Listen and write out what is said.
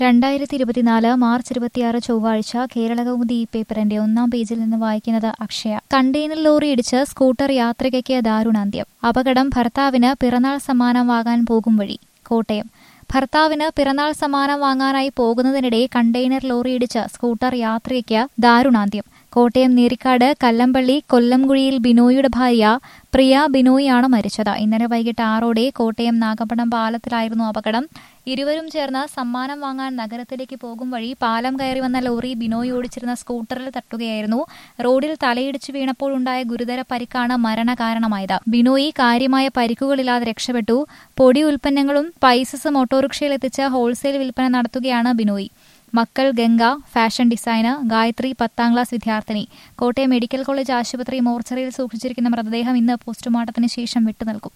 2024 March 26 ചൊവ്വാഴ്ച കേരളകൗമുദി പേപ്പറിന്റെ 1-ാം പേജിൽ നിന്ന് വായിക്കുന്നത് അക്ഷയ. കണ്ടെയ്നർ ലോറി ഇടിച്ച് സ്കൂട്ടർ യാത്രികയ്ക്ക് ദാരുണാന്ത്യം. അപകടം ഭർത്താവിന് പിറന്നാൾ സമ്മാനം വാങ്ങാൻ പോകും വഴി. കോട്ടയം. ഭർത്താവിന് പിറന്നാൾ സമ്മാനം വാങ്ങാനായി പോകുന്നതിനിടെ കണ്ടെയ്നർ ലോറി ഇടിച്ച് സ്കൂട്ടർ യാത്രികയ്ക്ക് ദാരുണാന്ത്യം. കോട്ടയം നീരിക്കാട് കല്ലമ്പള്ളി കൊല്ലംകുഴിയിൽ ബിനോയിയുടെ ഭാര്യ പ്രിയ ബിനോയിയാണ് മരിച്ചത്. ഇന്നലെ വൈകിട്ട് 6 കോട്ടയം നാഗപ്പടം പാലത്തിലായിരുന്നു അപകടം. ഇരുവരും ചേർന്ന് സമ്മാനം വാങ്ങാൻ നഗരത്തിലേക്ക് പോകും വഴി പാലം കയറി വന്ന ലോറി ബിനോയ് ഓടിച്ചിരുന്ന സ്കൂട്ടറിൽ തട്ടുകയായിരുന്നു. റോഡിൽ തലയിടിച്ചു വീണപ്പോഴുണ്ടായ ഗുരുതര പരിക്കാണ് മരണകാരണമായത്. ബിനോയ് കാര്യമായ പരിക്കുകളില്ലാതെ രക്ഷപ്പെട്ടു. പൊടി ഉൽപ്പന്നങ്ങളും സ്പൈസസും ഓട്ടോറിക്ഷയിൽ എത്തിച്ച് ഹോൾസെയിൽ വിൽപ്പന നടത്തുകയാണ് ബിനോയ്. മക്കൾ ഗംഗ ഫാഷൻ ഡിസൈനർ, ഗായത്രി 10ാം ക്ലാസ് വിദ്യാർത്ഥിനി. കോട്ടയം മെഡിക്കൽ കോളേജ് ആശുപത്രി മോർച്ചറിയിൽ സൂക്ഷിച്ചിരിക്കുന്ന മൃതദേഹം ഇന്ന് പോസ്റ്റ്മോർട്ടത്തിന് ശേഷം വിട്ടുനൽകും.